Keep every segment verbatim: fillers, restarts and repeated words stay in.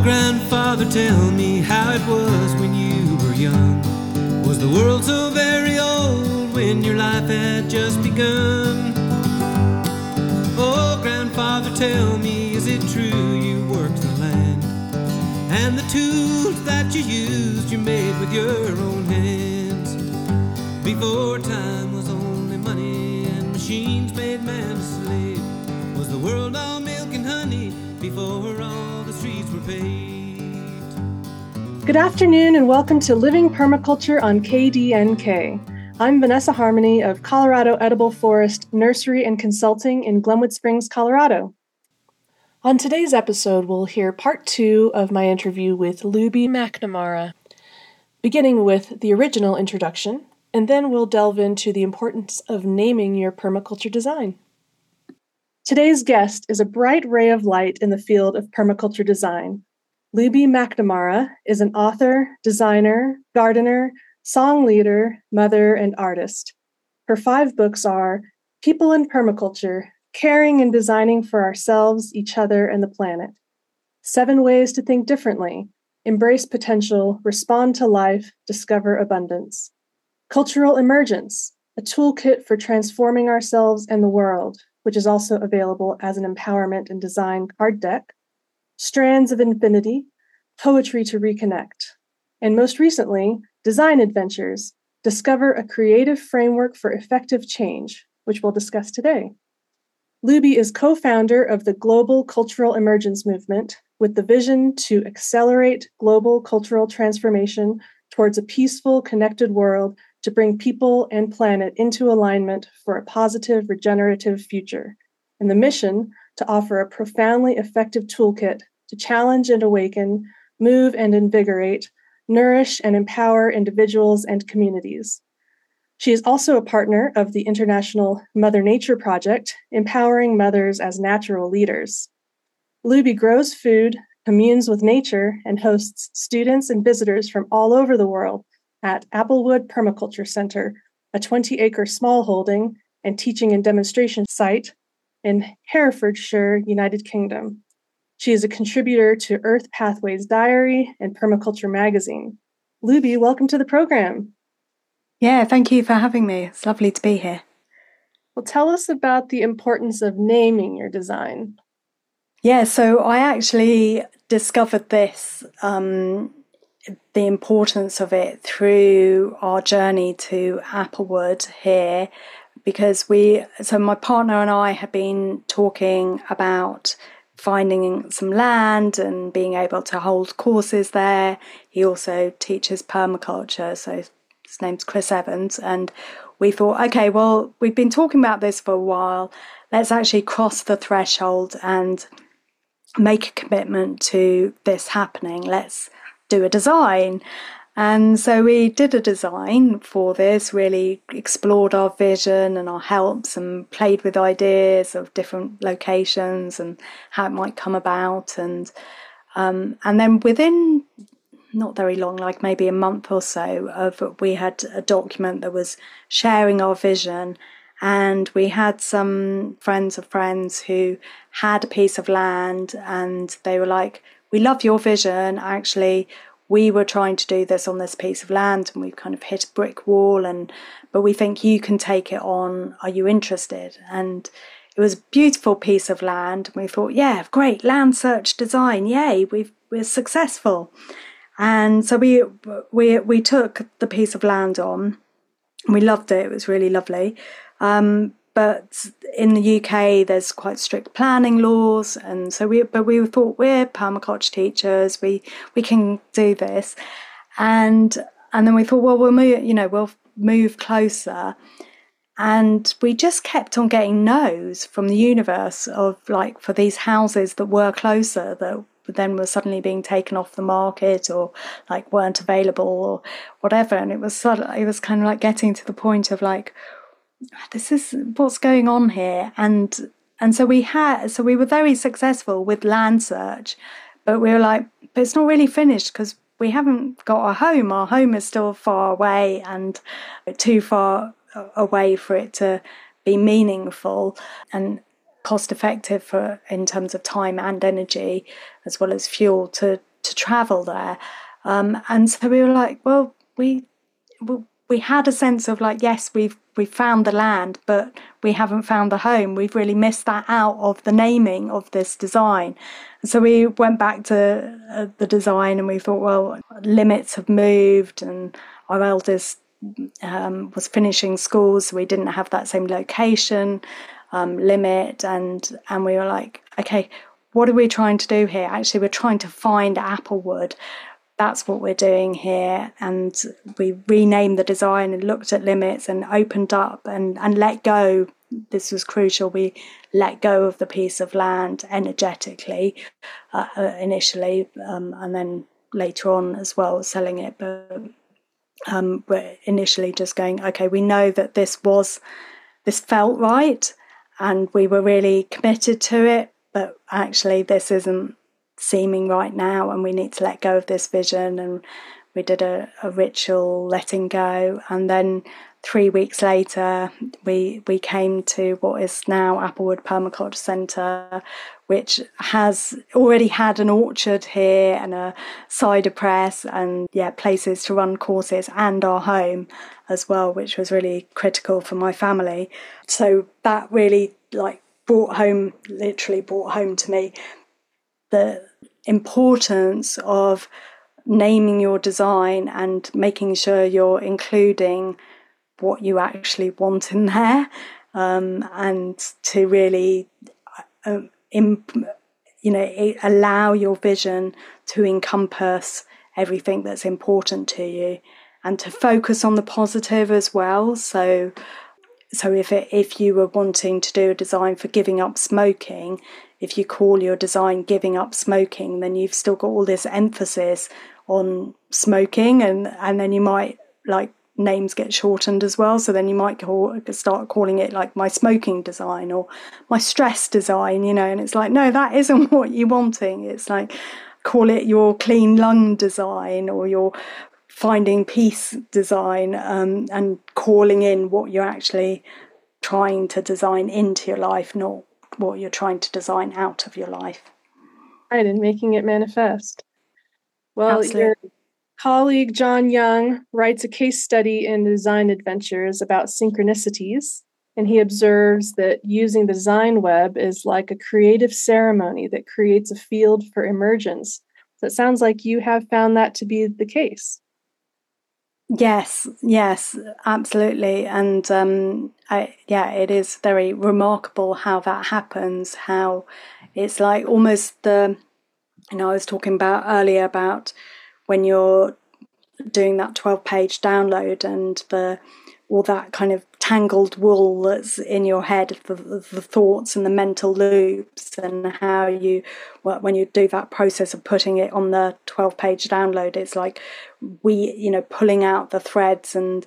grandfather, tell me how it was when you were young. Was the world so very old when your life had just begun? Oh, grandfather, tell me, is it true you worked the land? And the tools that you used, you made with your own hands. Before time was only money and machines made man a slave. Was the world all milk and honey before all the streets were paved? Good afternoon and welcome to Living Permaculture on K D N K. I'm Vanessa Harmony of Colorado Edible Forest Nursery and Consulting in Glenwood Springs, Colorado. On today's episode, we'll hear part two of my interview with Luby McNamara, beginning with the original introduction, and then we'll delve into the importance of naming your permaculture design. Today's guest is a bright ray of light in the field of permaculture design. Luby McNamara is an author, designer, gardener, song leader, mother, and artist. Her five books are People in Permaculture, Caring and Designing for Ourselves, Each Other, and the Planet. Seven Ways to Think Differently, Embrace Potential, Respond to Life, Discover Abundance. Cultural Emergence, a toolkit for transforming ourselves and the world, which is also available as an empowerment and design card deck. Strands of Infinity, Poetry to Reconnect. And most recently, Design Adventures, Discover a Creative Framework for Effective Change, which we'll discuss today. Luby is co-founder of the Global Cultural Emergence Movement with the vision to accelerate global cultural transformation towards a peaceful, connected world to bring people and planet into alignment for a positive, regenerative future, and the mission to offer a profoundly effective toolkit to challenge and awaken, move and invigorate, nourish and empower individuals and communities. She is also a partner of the International Mother Nature Project, empowering mothers as natural leaders. Luby grows food, communes with nature, and hosts students and visitors from all over the world at Applewood Permaculture Center, a twenty-acre smallholding and teaching and demonstration site in Herefordshire, United Kingdom. She is a contributor to Earth Pathways Diary and Permaculture Magazine. Luby, welcome to the program. Yeah, thank you for having me. It's lovely to be here. Well, tell us about the importance of naming your design. Yeah, so I actually discovered this, um, the importance of it through our journey to Applewood here, because we, so my partner and I had been talking about finding some land and being able to hold courses there. He also teaches permaculture, so his name's Chris Evans, and we thought, okay, well, we've been talking about this for a while. Let's actually cross the threshold and make a commitment to this happening. Let's do a design. And so we did a design for this, really explored our vision and our helps and played with ideas of different locations and how it might come about. And um, and then within not very long, like maybe a month or so, of we had a document that was sharing our vision, and we had some friends of friends who had a piece of land, and they were like, we love your vision. Actually, we were trying to do this on this piece of land and we've kind of hit a brick wall, and but we think you can take it on. Are you interested? And it was a beautiful piece of land. And we thought, yeah, great, land search design. Yay, we've, we're successful. And so we we we took the piece of land on. We loved it. It was really lovely. Um, but in the U K, there's quite strict planning laws, and so we. But we thought, we're permaculture teachers. We we can do this, and and then we thought, well, we'll move. You know, we'll move closer. And we just kept on getting no's from the universe of like for these houses that were closer that then were suddenly being taken off the market or like weren't available or whatever. And it was sort of, it was kind of like getting to the point of like, this is what's going on here. And and so we had, so we were very successful with land search, but we were like, but it's not really finished because we haven't got a home. Our home is still far away and too far away for it to be meaningful and cost effective for in terms of time and energy as well as fuel to to travel there. Um, and so we were like, well, we we had a sense of like, yes, we've we've found the land, but we haven't found the home. We've really missed that out of the naming of this design. And so we went back to uh, the design, and we thought, well, limits have moved, and our eldest um, was finishing school, so we didn't have that same location um, limit, and and we were like, okay, what are we trying to do here? Actually, we're trying to find Applewood. That's what we're doing here. And we renamed the design and looked at limits and opened up and, and let go. This was crucial. We let go of the piece of land energetically uh, initially, um, and then later on as well, selling it. But um, we're initially just going, okay, we know that this was, this felt right, and we were really committed to it, but actually this isn't seeming right now, and we need to let go of this vision. And we did a, a ritual letting go, and then three weeks later we we came to what is now Applewood Permaculture Centre, which has already had an orchard here and a cider press and yeah places to run courses and our home as well, which was really critical for my family. So that really like brought home literally brought home to me the importance of naming your design and making sure you're including what you actually want in there, um, and to really, um, imp- you know, allow your vision to encompass everything that's important to you, and to focus on the positive as well. So, so if it, if you were wanting to do a design for giving up smoking, if you call your design giving up smoking, then you've still got all this emphasis on smoking, and, and then you might like names get shortened as well. So then you might call, start calling it like my smoking design or my stress design, you know, and it's like, no, that isn't what you're wanting. It's like, call it your clean lung design or your finding peace design, um, and calling in what you're actually trying to design into your life, not what you're trying to design out of your life. Right, and making it manifest. Well, Absolutely. your colleague John Young writes a case study in Design Adventures about synchronicities, and he observes that using the design web is like a creative ceremony that creates a field for emergence. So it sounds like you have found that to be the case. Yes, yes, absolutely. And um, I, yeah, it is very remarkable how that happens, how it's like almost the, you know, I was talking about earlier about when you're doing that twelve page download and the all that kind of tangled wool that's in your head, the, the thoughts and the mental loops, and how you, well, when you do that process of putting it on the twelve page download, it's like we, you know, pulling out the threads and,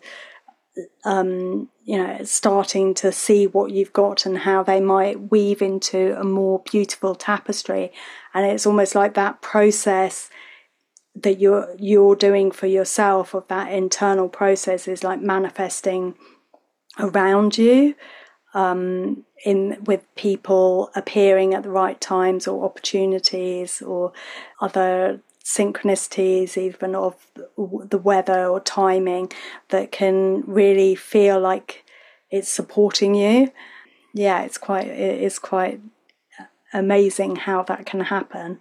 um, you know, starting to see what you've got and how they might weave into a more beautiful tapestry. And it's almost like that process that you're you're doing for yourself of that internal process is like manifesting around you, um, in with people appearing at the right times or opportunities or other synchronicities, even of the weather or timing, that can really feel like it's supporting you. Yeah, it's quite it is quite amazing how that can happen.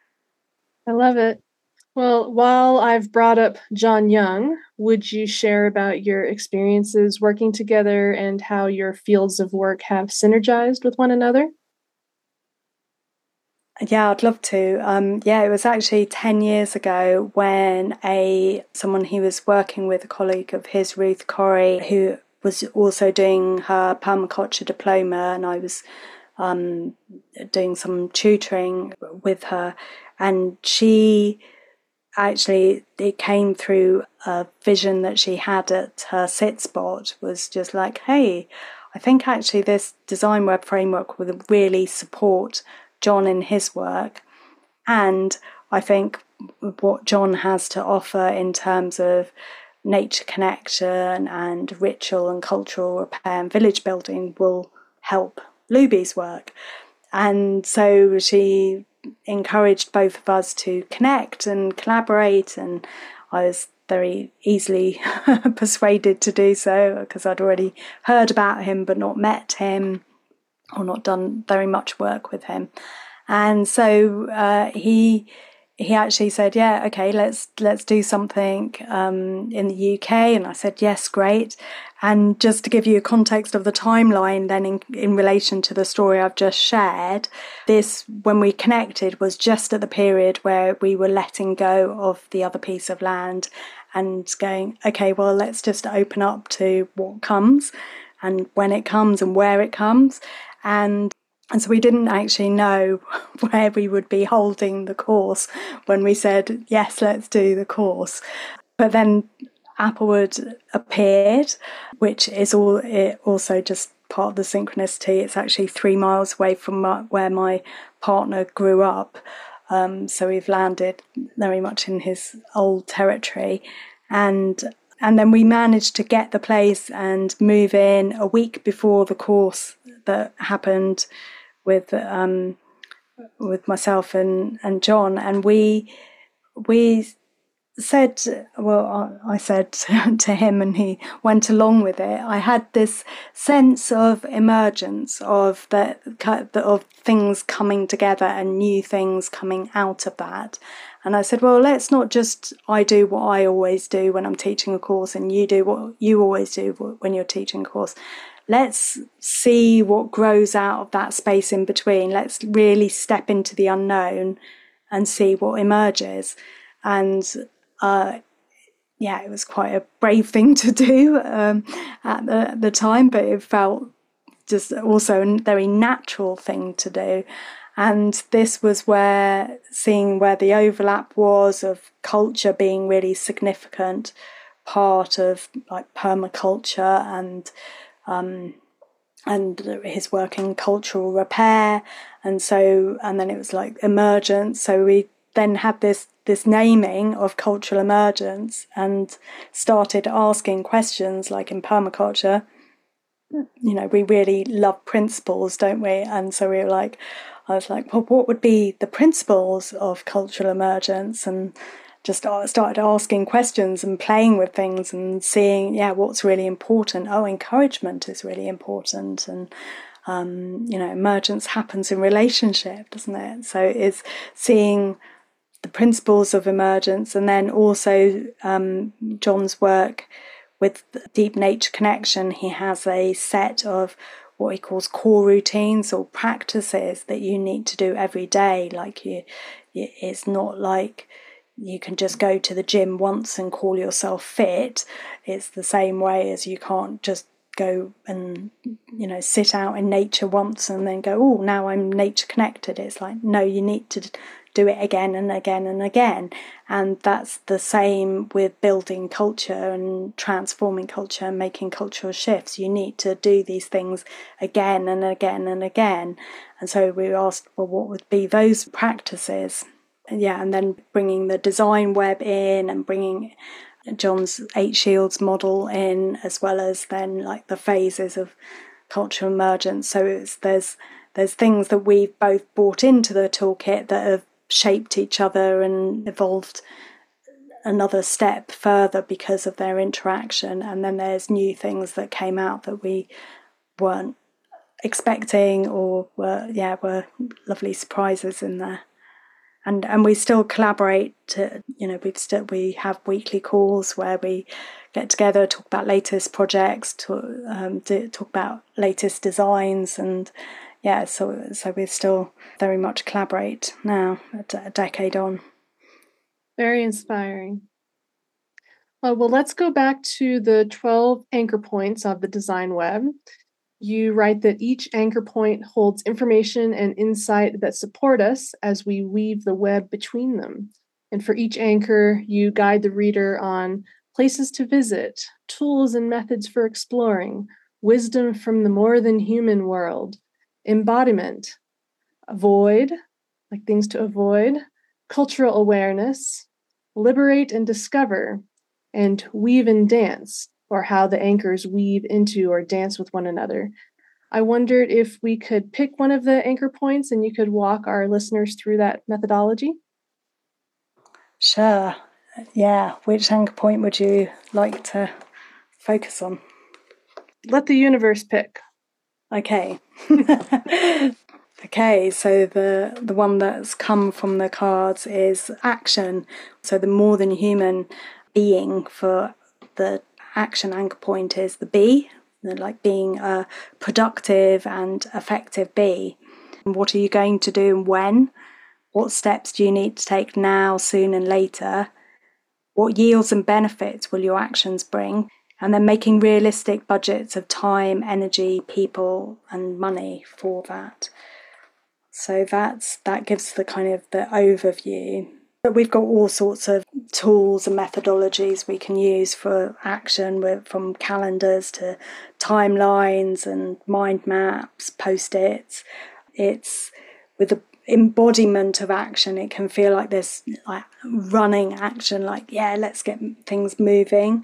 I love it. Well, while I've brought up John Young, would you share about your experiences working together and how your fields of work have synergized with one another? Yeah, I'd love to. Um, yeah, it was actually ten years ago when a someone he was working with, a colleague of his, Ruth Corrie, who was also doing her permaculture diploma, and I was um, doing some tutoring with her, and she actually, it came through a vision that she had at her sit spot, was just like, hey, I think actually this design web framework will really support John in his work. And I think what John has to offer in terms of nature connection and ritual and cultural repair and village building will help Luby's work. And so she encouraged both of us to connect and collaborate, and I was very easily persuaded to do so because I'd already heard about him but not met him or not done very much work with him. And so uh, he he actually said, yeah, okay, let's let's do something um, in the U K. And I said, yes, great. And just to give you a context of the timeline then in, in relation to the story I've just shared, this, when we connected, was just at the period where we were letting go of the other piece of land and going, okay, well, let's just open up to what comes and when it comes and where it comes. And And so we didn't actually know where we would be holding the course when we said, yes, let's do the course. But then Applewood appeared, which is all it also just part of the synchronicity. It's actually three miles away from my, where my partner grew up. Um, so we've landed very much in his old territory. And and then we managed to get the place and move in a week before the course that happened with um with myself and and John. And we we said, well, I said to him, and he went along with it. I had this sense of emergence, of the of things coming together and new things coming out of that. And I said, well, let's not just I do what I always do when I'm teaching a course, and you do what you always do when you're teaching a course. Let's see what grows out of that space in between. Let's really step into the unknown and see what emerges. And uh, yeah, it was quite a brave thing to do um, at the, the time, but it felt just also a very natural thing to do. And this was where, seeing where the overlap was of culture being really significant part of like permaculture and Um, and his work in cultural repair, and so and then it was like emergence. So we then had this this naming of cultural emergence and started asking questions like in permaculture. You know, we really love principles, don't we? And so we were like, I was like, well, what would be the principles of cultural emergence? And just started asking questions and playing with things and seeing, yeah, what's really important. Oh, encouragement is really important. And, um, you know, emergence happens in relationship, doesn't it? So it's seeing the principles of emergence, and then also um, John's work with Deep Nature Connection. He has a set of what he calls core routines or practices that you need to do every day. Like you, it's not like you can just go to the gym once and call yourself fit. It's the same way as you can't just go and, you know, sit out in nature once and then go, oh, now I'm nature connected. It's like, no, you need to do it again and again and again. And that's the same with building culture and transforming culture and making cultural shifts. You need to do these things again and again and again. And so we asked, well, what would be those practices? Yeah, and then bringing the design web in and bringing John's Eight Shields model in, as well as then like the phases of cultural emergence. So it's, there's there's things that we've both brought into the toolkit that have shaped each other and evolved another step further because of their interaction. And then there's new things that came out that we weren't expecting, or were yeah were lovely surprises in there. And and we still collaborate. To, you know, we've still we have weekly calls where we get together, talk about latest projects, to um, do, talk about latest designs, and yeah, so so we still very much collaborate now, a, a decade on. Very inspiring. Well, well, let's go back to the twelve anchor points of the design web. You write that each anchor point holds information and insight that support us as we weave the web between them. And for each anchor, you guide the reader on places to visit, tools and methods for exploring, wisdom from the more than human world, embodiment, avoid, like things to avoid, cultural awareness, liberate and discover, and weave and dance, or how the anchors weave into or dance with one another. I wondered if we could pick one of the anchor points and you could walk our listeners through that methodology. Sure. Yeah. Which anchor point would you like to focus on? Let the universe pick. Okay. Okay, so the, the one that's come from the cards is action. So the more than human being for the action anchor point is the bee, like being a productive and effective bee. What are you going to do and when? What steps do you need to take now, soon and later? What yields and benefits will your actions bring? And then making realistic budgets of time, energy, people and money for that. So that's that gives the kind of the overview. But we've got all sorts of tools and methodologies we can use for action, from calendars to timelines and mind maps, post-its. It's with the embodiment of action, it can feel like this like running action, like, yeah, let's get things moving.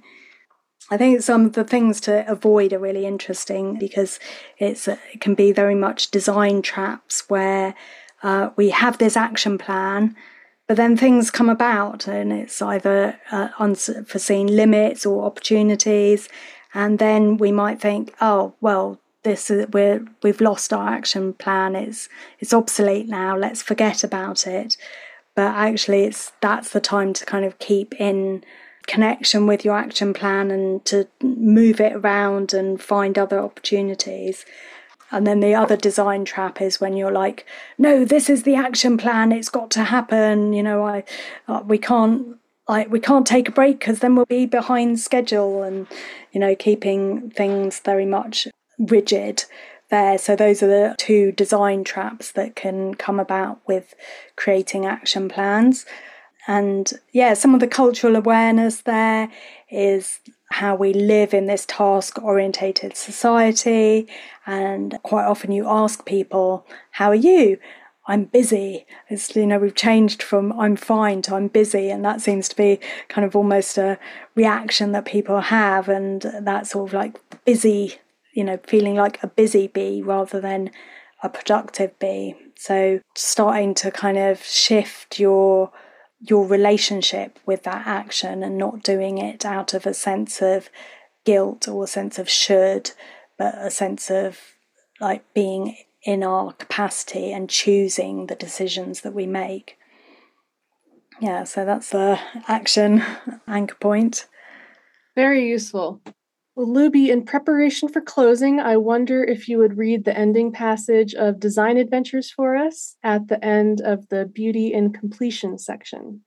I think some of the things to avoid are really interesting because it's it can be very much design traps where uh, we have this action plan, but then things come about and it's either uh, unforeseen limits or opportunities, and then we might think, oh well, this is we're we've lost our action plan. It's it's obsolete now. Let's forget about it. But actually, it's that's the time to kind of keep in connection with your action plan and to move it around and find other opportunities. And then the other design trap is when you're like, no, this is the action plan, it's got to happen, you know, I uh, we can't like we can't take a break because then we'll be behind schedule, and you know, keeping things very much rigid there. So those are the two design traps that can come about with creating action plans. And yeah, some of the cultural awareness there is how we live in this task-orientated society. And quite often you ask people, how are you? I'm busy. It's, you know, we've changed from I'm fine to I'm busy. And that seems to be kind of almost a reaction that people have. And that's sort of like busy, you know, feeling like a busy bee rather than a productive bee. So starting to kind of shift your your relationship with that action and not doing it out of a sense of guilt or a sense of should, but a sense of like being in our capacity and choosing the decisions that we make. Yeah, so that's the action anchor point. Very useful. Well, Luby, in preparation for closing, I wonder if you would read the ending passage of Design Adventures for us at the end of the Beauty in Completion section.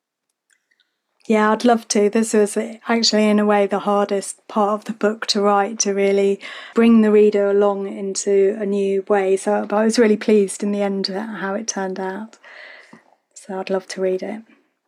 Yeah, I'd love to. This was actually, in a way, the hardest part of the book to write, to really bring the reader along into a new way. So but I was really pleased in the end at how it turned out. So I'd love to read it.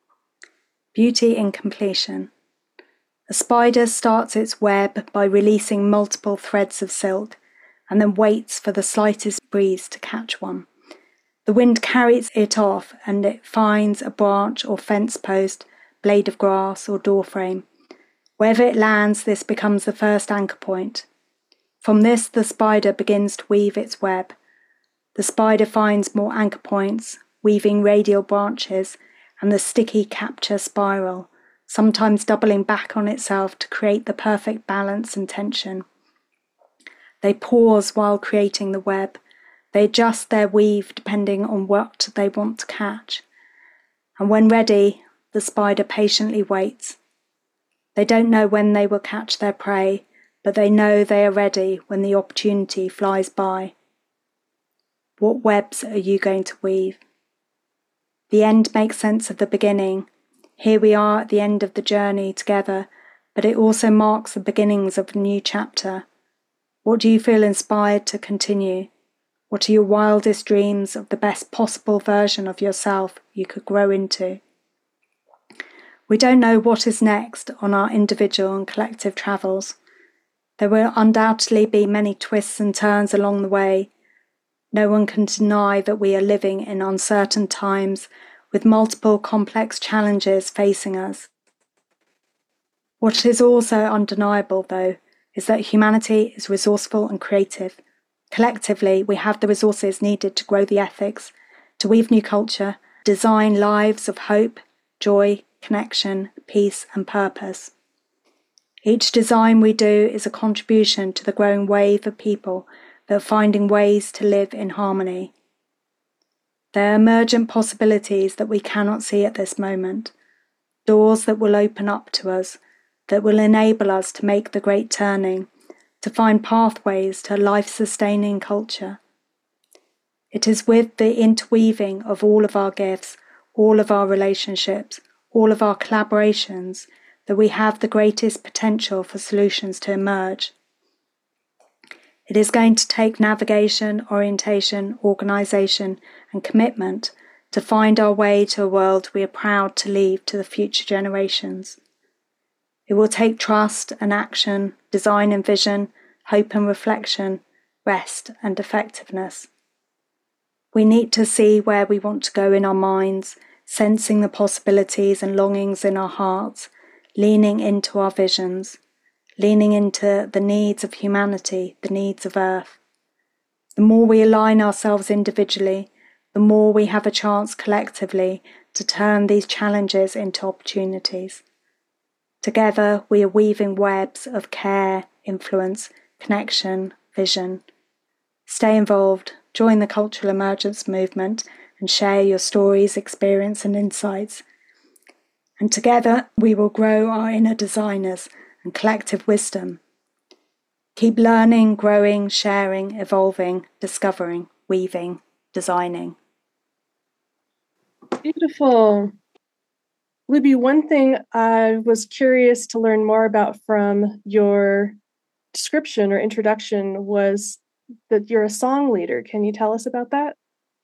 Beauty in Completion. A spider starts its web by releasing multiple threads of silk and then waits for the slightest breeze to catch one. The wind carries it off and it finds a branch or fence post, blade of grass or door frame. Wherever it lands, this becomes the first anchor point. From this, the spider begins to weave its web. The spider finds more anchor points, weaving radial branches and the sticky capture spiral, sometimes doubling back on itself to create the perfect balance and tension. They pause while creating the web. They adjust their weave depending on what they want to catch. And when ready, the spider patiently waits. They don't know when they will catch their prey, but they know they are ready when the opportunity flies by. What webs are you going to weave? The end makes sense of the beginning. Here we are at the end of the journey together, but it also marks the beginnings of a new chapter. What do you feel inspired to continue? What are your wildest dreams of the best possible version of yourself you could grow into? We don't know what is next on our individual and collective travels. There will undoubtedly be many twists and turns along the way. No one can deny that we are living in uncertain times with multiple complex challenges facing us. What is also undeniable, though, is that humanity is resourceful and creative. Collectively, we have the resources needed to grow the ethics, to weave new culture, design lives of hope, joy, connection, peace, and purpose. Each design we do is a contribution to the growing wave of people that are finding ways to live in harmony. There are emergent possibilities that we cannot see at this moment, doors that will open up to us, that will enable us to make the great turning, to find pathways to life-sustaining culture. It is with the interweaving of all of our gifts, all of our relationships, all of our collaborations, that we have the greatest potential for solutions to emerge. It is going to take navigation, orientation, organisation, and commitment to find our way to a world we are proud to leave to the future generations. It will take trust and action, design and vision, hope and reflection, rest and effectiveness. We need to see where we want to go in our minds, sensing the possibilities and longings in our hearts, leaning into our visions, leaning into the needs of humanity, the needs of Earth. The more we align ourselves individually, the more we have a chance collectively to turn these challenges into opportunities. Together, we are weaving webs of care, influence, connection, vision. Stay involved, join the cultural emergence movement, and share your stories, experience, and insights. And together, we will grow our inner designers and collective wisdom. Keep learning, growing, sharing, evolving, discovering, weaving, designing. Beautiful. Libby, one thing I was curious to learn more about from your description or introduction was that you're a song leader. Can you tell us about that?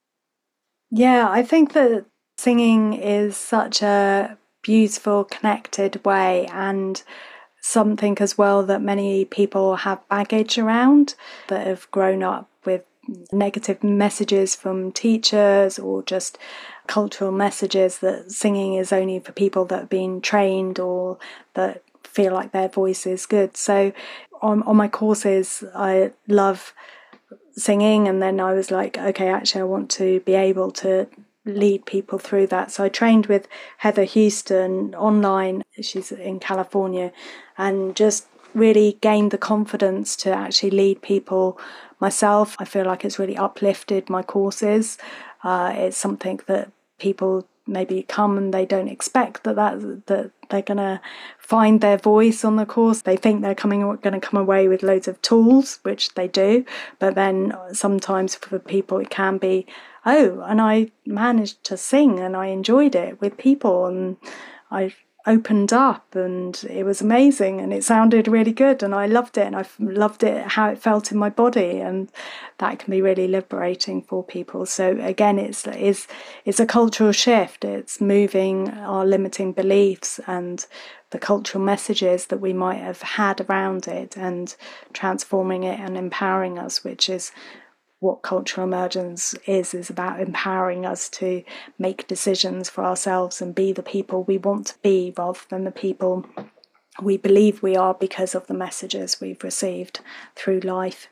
Yeah, I think that singing is such a beautiful, connected way, and something as well that many people have baggage around, that have grown up with negative messages from teachers or just cultural messages that singing is only for people that have been trained or that feel like their voice is good. So on, on my courses, I love singing, and then I was like, okay, actually I want to be able to lead people through that. So I trained with Heather Houston online, she's in California, and just really gained the confidence to actually lead people myself. I feel like it's really uplifted my courses. Uh, it's something that people maybe come and they don't expect that that, that they're going to find their voice on the course. They think they're coming going to come away with loads of tools, which they do, but then sometimes for people it can be, oh, and I managed to sing and I enjoyed it with people and I opened up and it was amazing and it sounded really good and I loved it and I loved it how it felt in my body, and that can be really liberating for people. So again, it's it's it's a cultural shift. It's moving our limiting beliefs and the cultural messages that we might have had around it and transforming it and empowering us, which is what cultural emergence is, is about empowering us to make decisions for ourselves and be the people we want to be rather than the people we believe we are because of the messages we've received through life.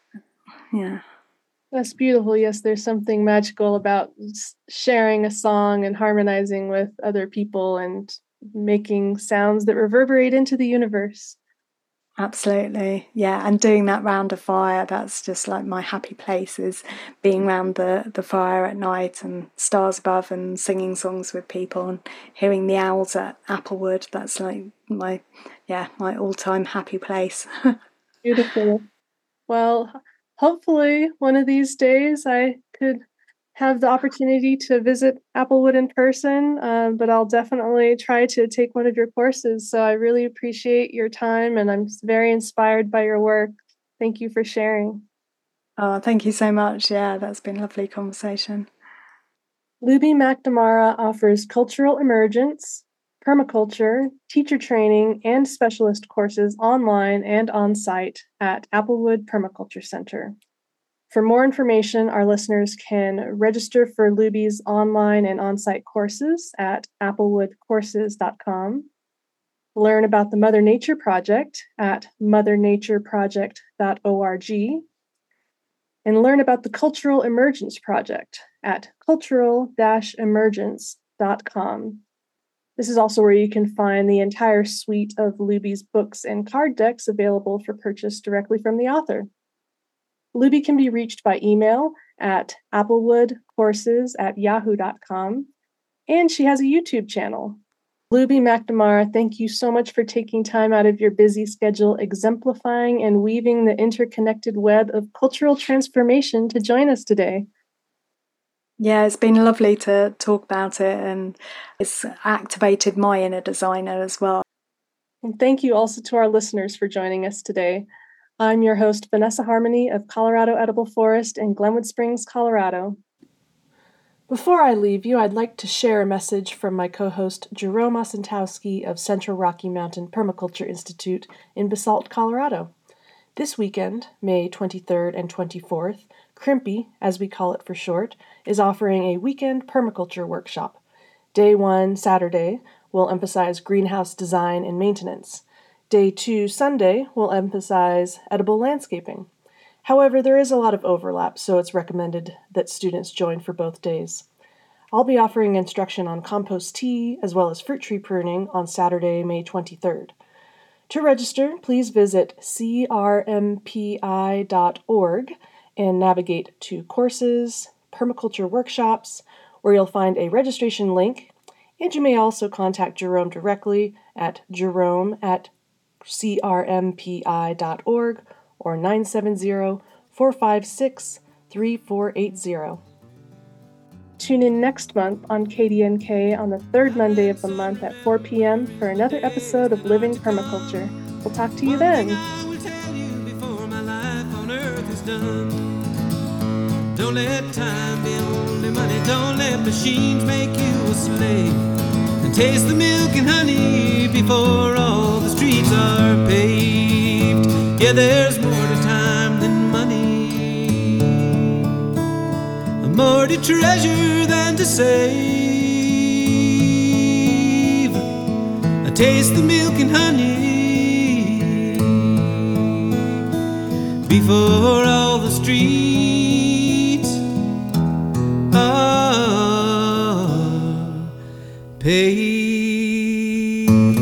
Yeah. That's beautiful. Yes, there's something magical about sharing a song and harmonizing with other people and making sounds that reverberate into the universe. Absolutely, yeah, and doing that round a fire, that's just like my happy place, is being round the, the fire at night and stars above and singing songs with people and hearing the owls at Applewood. That's like my, yeah, my all-time happy place. Beautiful. Well, hopefully one of these days I could have the opportunity to visit Applewood in person, um, but I'll definitely try to take one of your courses. So I really appreciate your time and I'm very inspired by your work. Thank you for sharing. Oh, thank you so much. Yeah, that's been a lovely conversation. Luby McNamara offers cultural emergence, permaculture, teacher training, and specialist courses online and on-site at Applewood Permaculture Center. For more information, our listeners can register for Luby's online and on-site courses at applewood courses dot com, learn about the Mother Nature Project at mother nature project dot org, and learn about the Cultural Emergence Project at cultural dash emergence dot com. This is also where you can find the entire suite of Luby's books and card decks available for purchase directly from the author. Luby can be reached by email at applewoodcourses at yahoo dot com, and she has a YouTube channel. Luby McNamara, thank you so much for taking time out of your busy schedule, exemplifying and weaving the interconnected web of cultural transformation to join us today. Yeah, it's been lovely to talk about it, and it's activated my inner designer as well. And thank you also to our listeners for joining us today. I'm your host, Vanessa Harmony of Colorado Edible Forest in Glenwood Springs, Colorado. Before I leave you, I'd like to share a message from my co-host Jerome Osentowski of Central Rocky Mountain Permaculture Institute in Basalt, Colorado. This weekend, May twenty-third and twenty-fourth, Crimpy, as we call it for short, is offering a weekend permaculture workshop. Day one, Saturday, will emphasize greenhouse design and maintenance. Day two, Sunday, will emphasize edible landscaping. However, there is a lot of overlap, so it's recommended that students join for both days. I'll be offering instruction on compost tea as well as fruit tree pruning on Saturday, May twenty-third. To register, please visit c r m p i dot org and navigate to courses, permaculture workshops, where you'll find a registration link, and you may also contact Jerome directly at jerome at c r m p i dot org or nine seven zero, four five six, three four eight zero. Tune in next month on K D N K on the third Monday of the month at four p.m. for another episode of Living Permaculture. We'll talk to you then. I will tell you before my life on earth is done. Don't let time be only money. Don't let machines make you a slave. And taste the milk and honey before all the streets are paved. Yeah, there's more to time than money, more to treasure than to save. I taste the milk and honey before all the streets are paved.